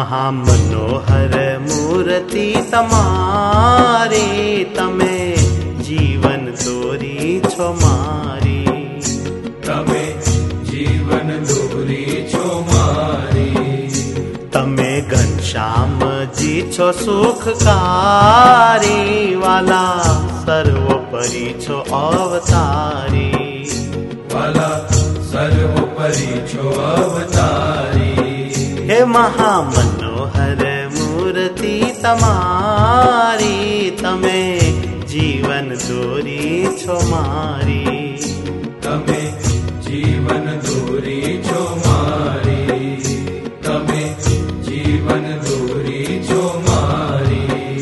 महामनोहर मूर्ति तमारी, तमे जीवन दोरी छो मारी। तमे जीवन दोरी छो मारी। तमे घनश्याम जी छो सुखकारी, वाला सर्वोपरि छो अवतारी। वाला सर्वोपरि छो अवतारी। हे महामनोहर मूर्ति तमारी, तमे जीवन दोरी छो मारी। तमे जीवन दोरी छो मारी। तमे जीवन दोरी छो मारी।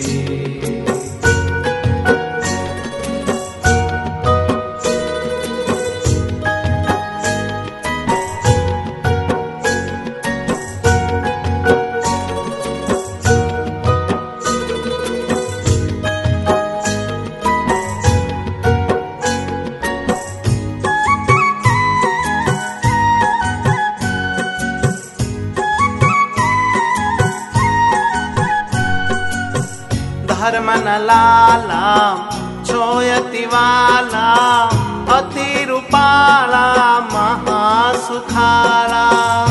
धर्म न लाला छोयति वाला, अति रूपाला महासुखाला।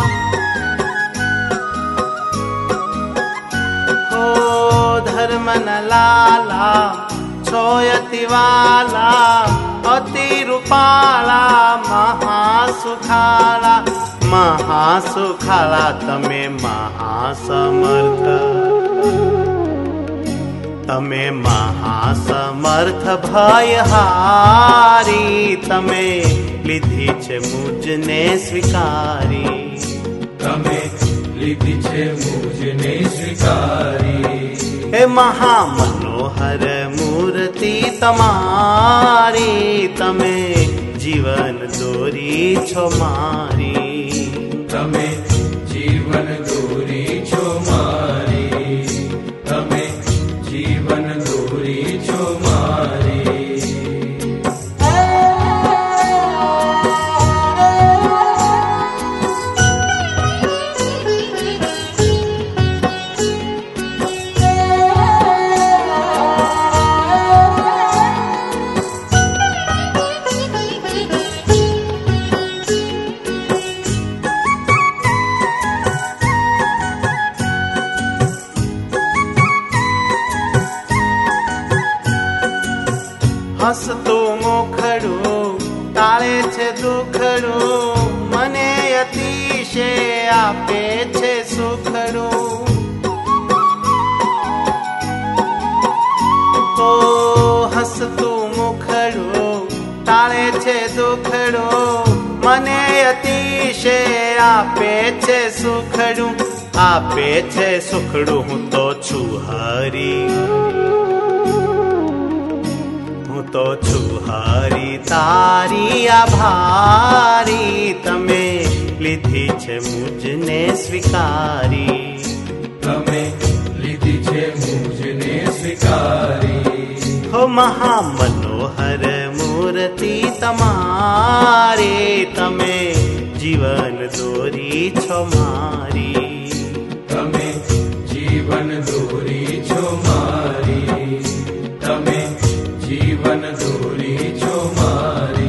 हो धर्म न लाला छोयति वाला, अति रूपाला महासुखाला। महासुखाला तमे महासमर्थ, तमे महासमर्थ भयहारी। तमे લીધી છે મુજને સ્વીકારી। तमे લીધી છે મુજને સ્વીકારી। हे महामनोहर मूर्ति तमारी, तमे जीवन दोरी छो मारी। तमे जीवन दोरी छो मारी। तमे जीवन दोरी छो मारी। હસતું મુખડું તાળે છે દુખડું, મને અતિશય આપે છે સુખડું। ઓ હસતું મુખડું તાળે છે દુખડું, મને અતિશય આપે છે સુખડું। આપે છે સુખડું, હું તો છું હરી, तो छुहारी तारी आभारी। तमे લીધી છે મુજને સ્વીકારી। तमे લીધી છે મુજને સ્વીકારી। हो महामनोहर मूर्ति तमारी, तमे जीवन दोरी छो मारी। तमे जीवन दोरी छो मारी। तमे जीवन दोरी छो मारी।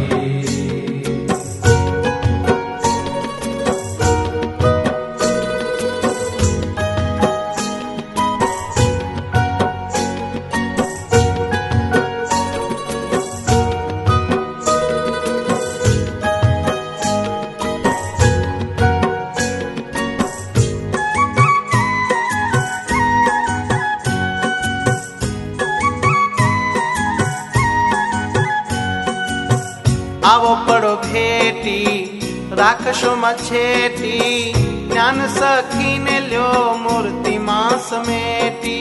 आवो पड़ो भेटी राखशो मछेटी, ज्ञान सखी ने ल्यो मूर्ति मां समेटी।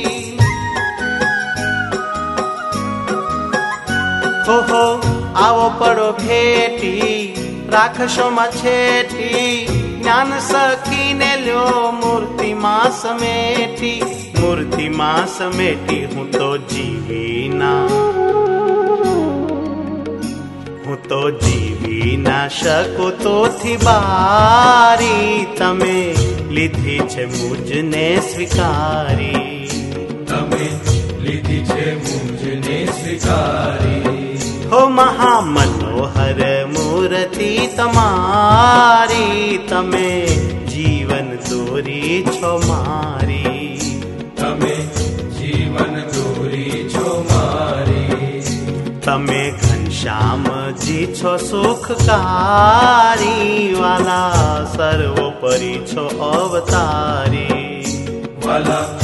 हो आवो पड़ो भेटी राखशो मछेटी, ज्ञान सखी ने ल्यो मूर्ति मां समेटी। मूर्ति मां समेटी हूँ तो जीवी ना, हूँ तो जीवी ना શકું તો મોટી બારી તમે લીધી છે મુજને સ્વીકારી, તમે લીધી છે મુજને સ્વીકારી. હો મહામનોહર મૂર્તિ તમારી, તમે જીવન દોરી છો મારી, તમે જીવન દોરી છો મારી. તમે ઘનશ્યામજી છો સુખકારી, વાલા સર્વોપરી છો અવતારી, વાલા